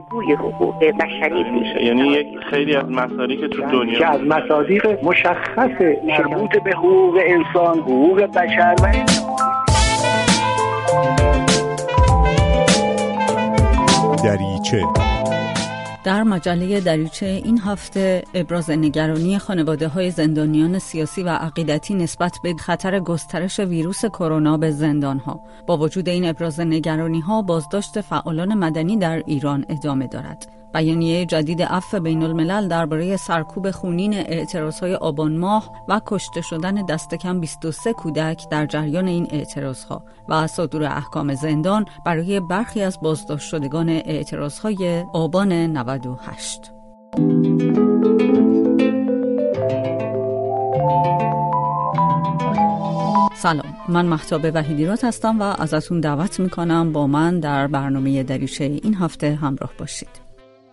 الگوی حقوق بشری میشه. یعنی یک خیلی از مصادیق که تو دنیا که از مصادیق مشخص مربوط به حقوق انسان، حقوق بشر و دریچه. در مجله دریچه این هفته ابراز نگرانی خانواده‌های زندانیان سیاسی و عقیدتی نسبت به خطر گسترش ویروس کرونا به زندان‌ها. با وجود این ابراز نگرانی‌ها، بازداشت فعالان مدنی در ایران ادامه دارد. بیانیه جدید عفو بین‌الملل درباره سرکوب خونین اعتراض‌های آبان ماه و کشته شدن دست کم 23 کودک در جریان این اعتراض‌ها و صدور احکام زندان برای برخی از بازداشت شدگان اعتراض‌های آبان 98. سلام، من مهتاب وحیدیراد هستم و ازتون دعوت میکنم با من در برنامه دریچه این هفته همراه باشید.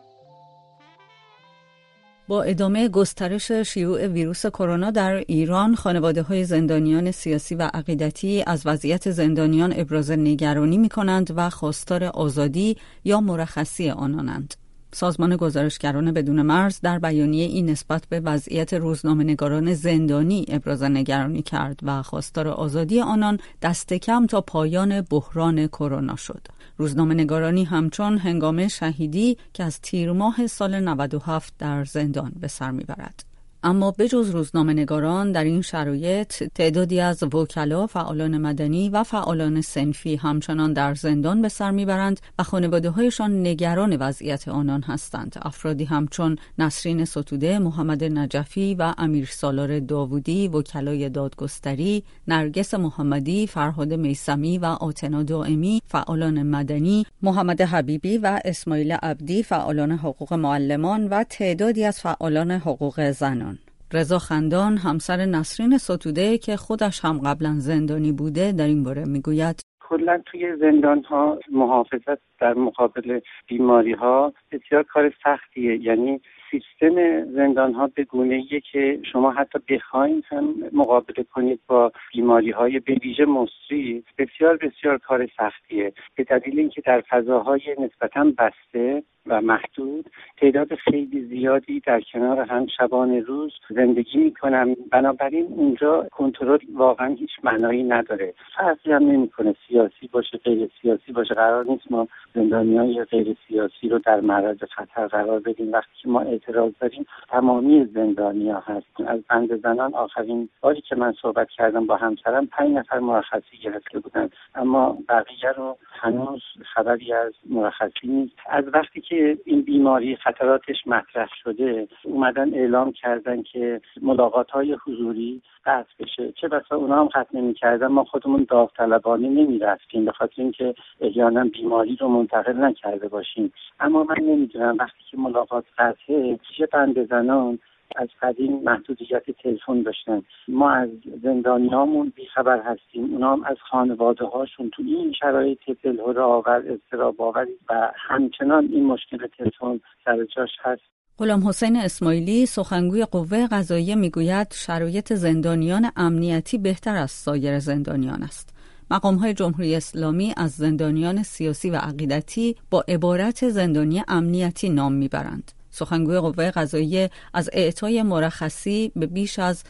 با ادامه گسترش شیوع ویروس کرونا در ایران، خانواده‌های زندانیان سیاسی و عقیدتی از وضعیت زندانیان ابراز نگرانی می‌کنند و خواستار آزادی یا مرخصی آنانند. سازمان گزارشگران بدون مرز در بیانیه این نسبت به وضعیت روزنامه‌نگاران زندانی ابراز نگرانی کرد و خواستار آزادی آنان دست کم تا پایان بحران کرونا شد. روزنامه‌نگارانی همچون هنگام شهیدی که از تیر ماه سال 97 در زندان به سر میبرد. اما بجز روزنامه‌نگاران در این شرایط تعدادی از وکلا، فعالان مدنی و فعالان صنفی همچنان در زندان به سر میبرند و خانواده‌هایشان نگران وضعیت آنان هستند. افرادی همچون نسرین ستوده، محمد نجفی و امیر سالار داوودی، وکلای دادگستری، نرگس محمدی، فرهاد میثمی و آتنا دائمی، فعالان مدنی، محمد حبیبی و اسماعیل عبدی، فعالان حقوق معلمان و تعدادی از فعالان حقوق زنان. رضا خندان، همسر نسرین ستوده که خودش هم قبلا زندانی بوده، در این باره میگوید: کلا توی زندان‌ها محافظت در مقابل بیماری‌ها بسیار کار سختیه. یعنی سیستم زندان‌ها به گونه‌ایه که شما حتی بخواید هم مقابله کنید با بیماری‌های به ویژه مصری بسیار بسیار کار سختیه، به دلیل اینکه در فضاهای نسبتاً بسته و محدود تعداد خیلی زیادی در کنار هم شبانه روز زندگی میکنن. بنابراین اونجا کنترل واقعا هیچ معنایی نداره. فرقی هم نمیکنه سیاسی باشه غیر سیاسی باشه. قرار نیست ما زندانیان غیر سیاسی رو در معرض خطر قرار بدیم. وقتی که ما اعتراض داریم تمامی زندانی‌ها هستیم. از بند زنان آخرین باری که من صحبت کردم با همسرم 5 نفر مرخصی گرفته بودن، اما بقیه رو هنوز خبری از مرخصی نیست. از وقتی که این بیماری خطراتش مطرح شده اومدن اعلام کردن که ملاقات‌های حضوری قطع بشه. چه بسا اونا هم قطع نمی‌کردن، ما خودمون داوطلبانه نمی‌رفتیم به خاطر اینکه احیانا بیماری رو منتقل نکرده باشیم. اما من نمی‌دونم وقتی که ملاقات قطعه، چه بند زنان از قدیم محدودیت تلفن داشتن. ما از زندانیامون بیخبر هستیم، اونا هم از خانواده هاشون تو این شرایط دلهره‌آور، اضطراب‌آور و همچنان این مشکل تلفن سر جاش هست. غلام حسین اسماعیلی، سخنگوی قوه قضاییه، میگوید شرایط زندانیان امنیتی بهتر از سایر زندانیان است. مقام‌های جمهوری اسلامی از زندانیان سیاسی و عقیدتی با عبارت زندانی امنیتی نام میبرند. سخنگوی قوه قضاییه از اعطای مرخصی به بیش از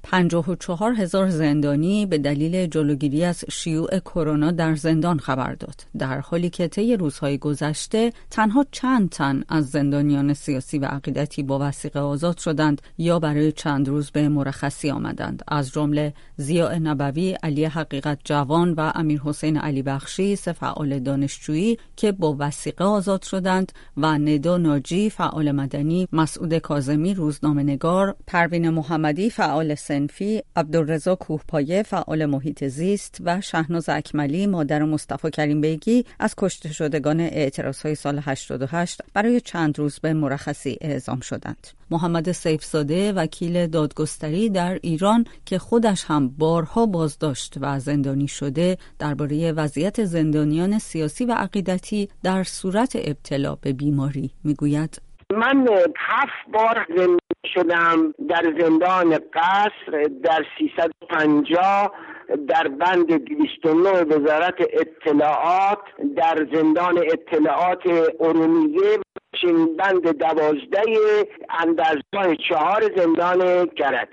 54,000 زندانی به دلیل جلوگیری از شیوع کرونا در زندان خبر داد، در حالی که طی روزهای گذشته تنها چند تن از زندانیان سیاسی و عقیدتی با وثیقه آزاد شدند یا برای چند روز به مرخصی آمدند، از جمله ضیاء نبوی، علی حقیقت جوان و امیر حسین علی بخشی، 3 فعال دانشجویی که با وثیقه آزاد شدند، و ندا ناجی، فعال مدنی، مسعود کاظمی، روزنامه‌نگار، پروین محمدی، فعال صنفی، عبدالرضا کوهپایه، فعال محیط زیست و شهناز اکملی، مادر مصطفی کریم بیگی، از کشته شدگان اعتراضهای سال 88 برای چند روز به مرخصی اعزام شدند. محمد سیفزاده، وکیل دادگستری در ایران که خودش هم بارها بازداشت و زندانی شده، درباره وضعیت زندانیان سیاسی و عقیدتی در صورت ابتلا به بیماری میگوید: من 7 بار زندانی شدم در زندان قصر، در 350 در بند 209 وزارت اطلاعات در زندان اطلاعات ارومیه، بند 12 اندرزگاه 4 زندان کرج.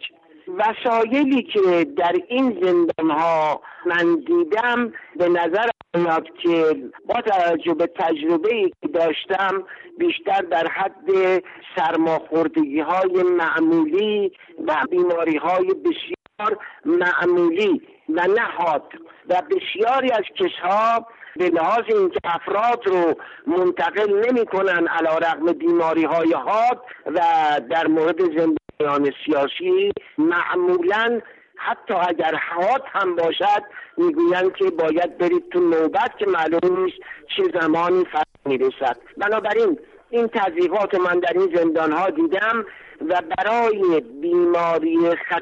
وسایلی که در این زندان‌ها من دیدم به نظر میاد که با توجه به تجربه‌ای که داشتم بیشتر در حد سرماخوردگی‌های معمولی و بیماری‌های بسیار معمولی و نهاد و بسیاری از کسها به لحاظ اینکه افراد رو منتقل نمی‌کنن علیرغم بیماری‌های حاد و در مورد زندانیان سیاسی معمولاً حتی اگر حاد هم باشد میگویند که باید برید تو نوبت که معلوم نیست چه زمانی فرا میرسد. بنابراین این تضعیفات من در این زندان‌ها دیدم و برای بیماری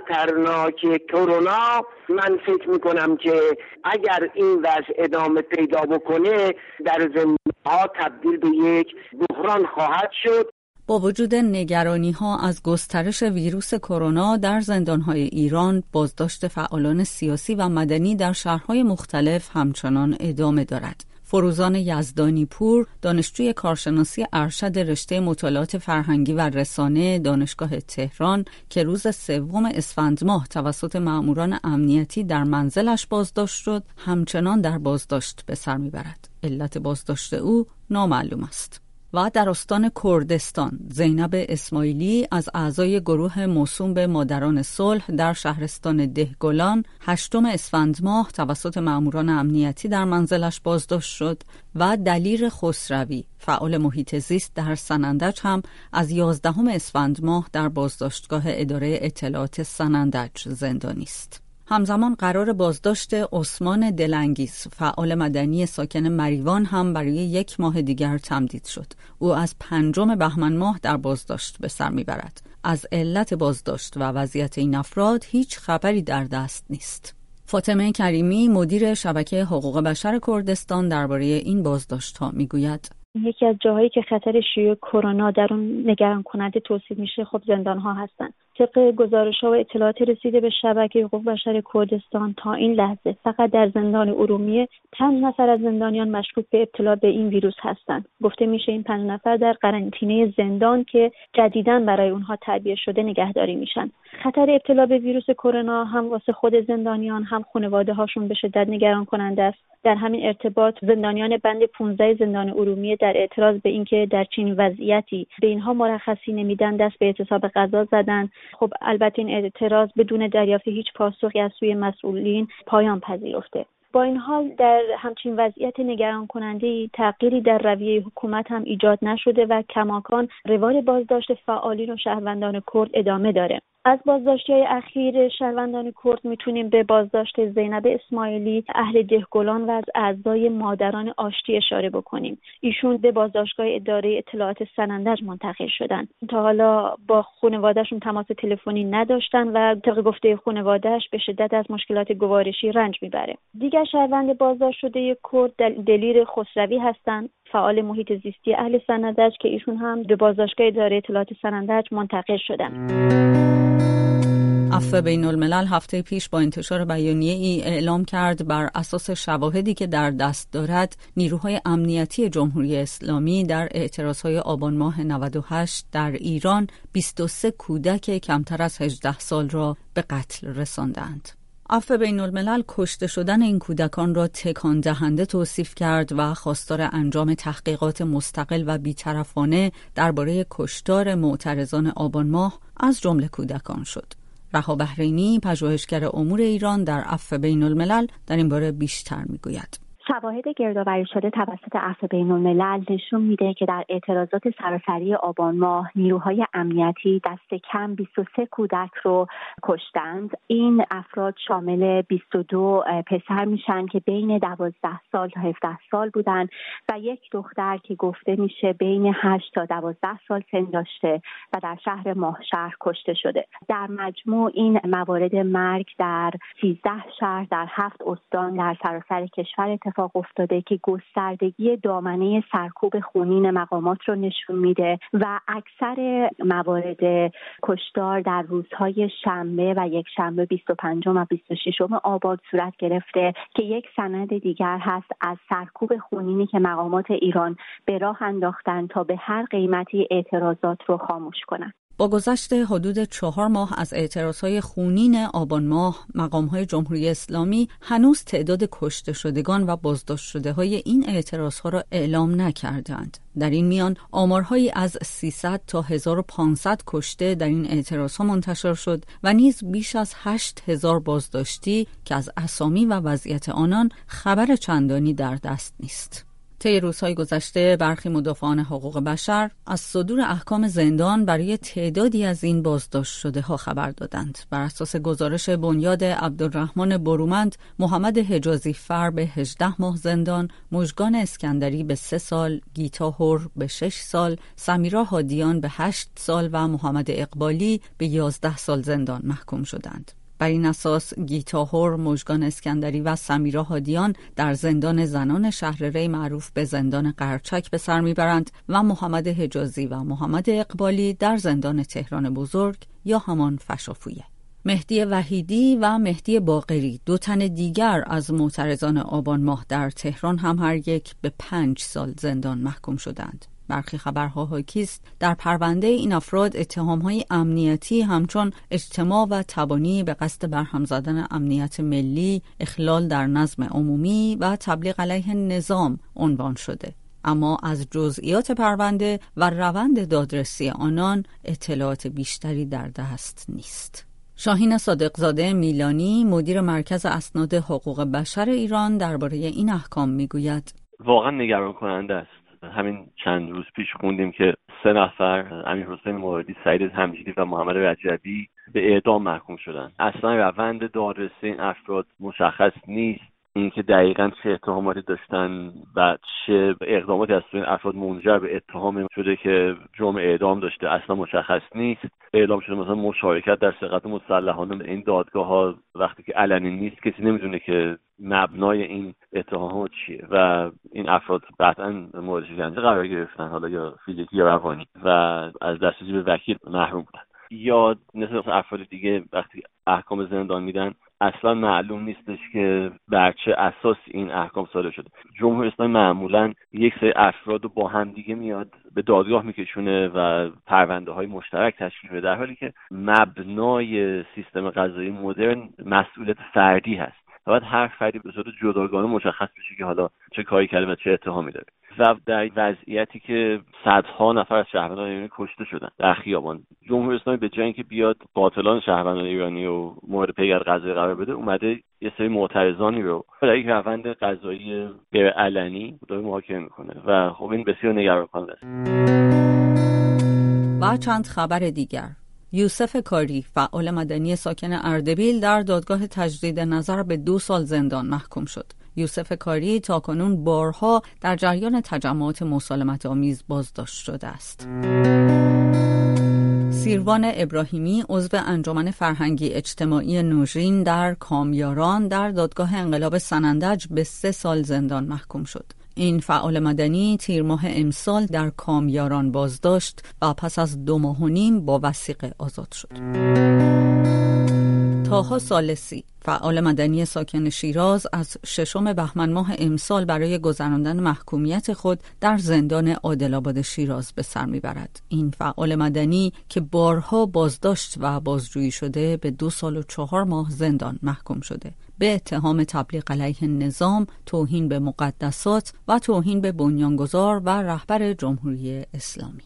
خطرناک کرونا من فکر میکنم که اگر این وضع ادامه پیدا بکنه در زندان‌ها تبدیل به یک بحران خواهد شد. با وجود نگرانی‌ها از گسترش ویروس کرونا در زندان‌های ایران، بازداشت فعالان سیاسی و مدنی در شهرهای مختلف همچنان ادامه دارد. فروزان یزدانی پور، دانشجوی کارشناسی ارشد رشته مطالعات فرهنگی و رسانه دانشگاه تهران که روز 3 اسفند ماه توسط مأموران امنیتی در منزلش بازداشت شد، همچنان در بازداشت به سر میبرد. علت بازداشت او نامعلوم است. و در استان کردستان، زینب اسماعیلی از اعضای گروه موسوم به مادران صلح در شهرستان دهگلان 8 اسفند ماه توسط مأموران امنیتی در منزلش بازداشت شد و دلیر خسروی، فعال محیط زیست در سنندج هم از 11 اسفند ماه در بازداشتگاه اداره اطلاعات سنندج زندانی است. همزمان قرار بازداشت عثمان دلانگیز، فعال مدنی ساکن مریوان هم برای 1 ماه دیگر تمدید شد. او از 5 بهمن ماه در بازداشت به سر میبرد. از علت بازداشت و وضعیت این افراد هیچ خبری در دست نیست. فاطمه کریمی، مدیر شبکه حقوق بشر کردستان، درباره این بازداشت‌ها میگوید: یکی از جاهایی که خطر شیوع کرونا در اون نگران کننده توصیف میشه خب زندان‌ها هستن. طبق گزارش‌ها و اطلاعات رسیده به شبکه حقوق بشر کردستان تا این لحظه فقط در زندان ارومیه 5 نفر از زندانیان مشکوک به ابتلا به این ویروس هستند. گفته میشه این 5 نفر در قرنطینه زندان که جدیداً برای اونها تعبیه شده نگهداری میشن. خطر ابتلا به ویروس کرونا هم واسه خود زندانیان هم خانواده هاشون به شدت نگران کننده است. در همین ارتباط زندانیان بند 15 زندان ارومیه در اعتراض به اینکه در چنین وضعیتی به اینها مرخصی نمیدن دست به اعتصاب غذا زدن. خب البته این اعتراض بدون دریافت هیچ پاسخی از سوی مسئولین پایان پذیرفته. با این حال در همچین وضعیت نگران کننده تغییری در رویه حکومت هم ایجاد نشده و کماکان روال بازداشت فعالین و شهروندان کرد ادامه داره. از بازداشت‌های اخیر شهروندان کرد میتونیم به بازداشت زینب اسماعیلی اهل دهگلان و از اعضای مادران آشتی اشاره بکنیم. ایشون به بازداشتگاه اداره اطلاعات سنندج منتقل شدن. تا حالا با خانواده‌شون تماس تلفنی نداشتن و طبق گفته خانواده‌اش به شدت از مشکلات گوارشی رنج میبره. دیگر شهروند بازداشت شده کرد دلیر خسروی هستند، فعال محیط زیستی اهل سنندج که ایشون هم به بازداشتگاه اداره اطلاعات سنندج منتقل شدن. عفو بین الملل هفته پیش با انتشار بیانیه ای اعلام کرد بر اساس شواهدی که در دست دارد نیروهای امنیتی جمهوری اسلامی در اعتراضهای آبان ماه 98 در ایران 23 کودک کمتر از 18 سال را به قتل رساندند. عفو بین الملل کشته شدن این کودکان را تکان دهنده توصیف کرد و خواستار انجام تحقیقات مستقل و بی‌طرفانه درباره کشتار معترضان آبان ماه از جمله کودکان شد. رها بحرینی، پژوهشگر امور ایران در عفو بین الملل، در این باره بیشتر میگوید. شواهد گردآوری شده توسط عفو بین الملل نشون میده که در اعتراضات سراسری آبان ماه نیروهای امنیتی دست کم 23 کودک رو کشتند. این افراد شامل 22 پسر میشن که بین 12 سال تا 17 سال بودن و یک دختر که گفته میشه بین 8 تا 12 سال سن داشته و در شهر ماهشهر کشته شده. در مجموع این موارد مرگ در 13 شهر در 7 استان در سراسر کشور اتفاق اتفاق افتاده که گستردگی دامنه سرکوب خونین مقامات رو نشون میده و اکثر موارد کشتار در روزهای شنبه و یک شنبه 25 و 26 آبان صورت گرفته که یک سند دیگر هست از سرکوب خونینی که مقامات ایران به راه انداختن تا به هر قیمتی اعتراضات رو خاموش کنند. با گذشت حدود 4 ماه از اعتراضهای خونین آبان ماه، مقام‌های جمهوری اسلامی هنوز تعداد کشته شدگان و بازداشت شده های این اعتراضها را اعلام نکردند. در این میان آمارهایی از 300 تا 1500 کشته در این اعتراضها منتشر شد و نیز بیش از 8000 بازداشتی که از اسامی و وضعیت آنان خبر چندانی در دست نیست. طی روزهای گذشته برخی مدافعان حقوق بشر از صدور احکام زندان برای تعدادی از این بازداشت شده ها خبر دادند. بر اساس گزارش بنیاد عبدالرحمن برومند، محمد حجازی فر به 18 ماه زندان، مژگان اسکندری به 3 سال، گیتا هور به 6 سال، سمیرا هادیان به 8 سال و محمد اقبالی به 11 سال زندان محکوم شدند. بر این اساس گیتا هور، مژگان اسکندری و سمیرا هادیان در زندان زنان شهر ری معروف به زندان قرچک به سر میبرند و محمد حجازی و محمد اقبالی در زندان تهران بزرگ یا همان فشافویه. مهدی وحیدی و مهدی باقری، 2 تن دیگر از معترضان آبان ماه در تهران هم هر یک به 5 سال زندان محکوم شدند. برخی خبرها حاکی است در پرونده این افراد اتهام‌های امنیتی همچون اجتماع و تبانی به قصد برهم زدن امنیت ملی، اخلال در نظم عمومی و تبلیغ علیه نظام عنوان شده. اما از جزئیات پرونده و روند دادرسی آنان اطلاعات بیشتری در دست نیست. شاهین صادقزاده میلانی، مدیر مرکز اسناد حقوق بشر ایران، درباره این احکام میگوید: واقعا نگران کننده است. همین چند روز پیش خوندیم که 3 نفر، امیرحسین موردی، سعید همجیدی و محمد رجبی، به اعدام محکوم شدند. اصلا روند دادرسی این افراد مشخص نیست. اینکه دقیقاً چه اتهاماتی داشتن و چه اقداماتی از این افراد منجر به اتهام شده که جرم اعدام داشته اصلا مشخص نیست. اعلام شده مثلا مشارکت در سرقت مسلحانه. این دادگاه‌ها وقتی که علنی نیست کسی نمیدونه که مبنای این اتهامات چیه و این افراد قطعاً مورد شکنجه قرار گرفتن، حالا یا فیزیکی یا روانی، و از دسترسی به وکیل محروم بودن. یا مثل افراد دیگه وقتی احکام زندان میدن اصلا معلوم نیستش که بر چه اساس این احکام صادر شده. جمهوری اسلامی معمولا یک سری افراد رو با هم دیگه میاد به دادگاه میکشونه و پرونده های مشترک تشکیل میده، در حالی که مبنای سیستم قضایی مدرن مسئولیت فردی هست. باید هر فردی به صورت جداگانه مشخص بشه که حالا چه کاری کرده و چه اتهامی داره. و در وضعیتی که صدها نفر از شهروندان ایرانی کشته شدن در خیابان، جمهوری اسلامی به جای اینکه بیاد قاتلان شهروندان ایرانی رو مورد پیگرد قضایی قرار بده، اومده یه سری معترضانی رو در یک روند قضایی غیر علنی داره محاکمه میکنه و خب این بسیار نگران کننده است. و چند خبر دیگر: یوسف کاری، فعال مدنی ساکن اردبیل، در دادگاه تجدید نظر به 2 سال زندان محکوم شد. یوسف کاری تاکنون بارها در جریان تجمعات مسالمت آمیز بازداشت شده است. سیروان ابراهیمی، عضو انجمن فرهنگی اجتماعی نوژین در کامیاران، در دادگاه انقلاب سنندج به 3 سال زندان محکوم شد. این فعال مدنی تیر ماه امسال در کامیاران بازداشت و پس از 2 ماه و نیم با وثیقه آزاد شد. طاها ثالثی، فعال مدنی ساکن شیراز، از 6 بهمن ماه امسال برای گذراندن محکومیت خود در زندان عادل‌آباد شیراز به سر میبرد. این فعال مدنی که بارها بازداشت و بازجویی شده به 2 سال و 4 ماه زندان محکوم شده به اتهام تبلیغ علیه نظام، توهین به مقدسات و توهین به بنیانگذار و رهبر جمهوری اسلامی.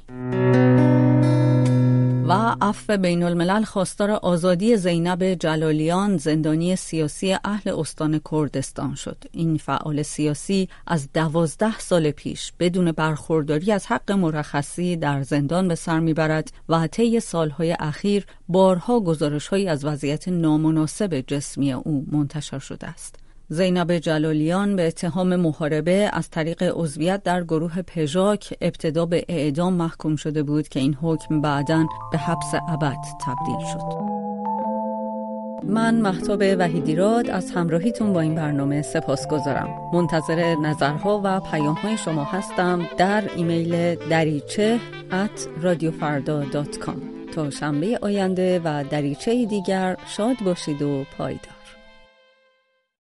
و عفو بین الملل خواستار آزادی زینب جلالیان، زندانی سیاسی اهل استان کردستان شد. این فعال سیاسی از 12 سال پیش بدون برخورداری از حق مرخصی در زندان به سر میبرد و طی سالهای اخیر بارها گزارش‌هایی از وضعیت نامناسب جسمی او منتشر شده است. زینب جلالیان به اتهام محاربه از طریق عضویت در گروه پژاک ابتدا به اعدام محکوم شده بود که این حکم بعداً به حبس ابد تبدیل شد. من مهتاب وحیدیراد از همراهیتون با این برنامه سپاسگزارم. منتظر نظرها و پیام‌های شما هستم در ایمیل dariche@radiofarda.com. تا شنبه آینده و دریچه دیگر شاد باشید و پایدار.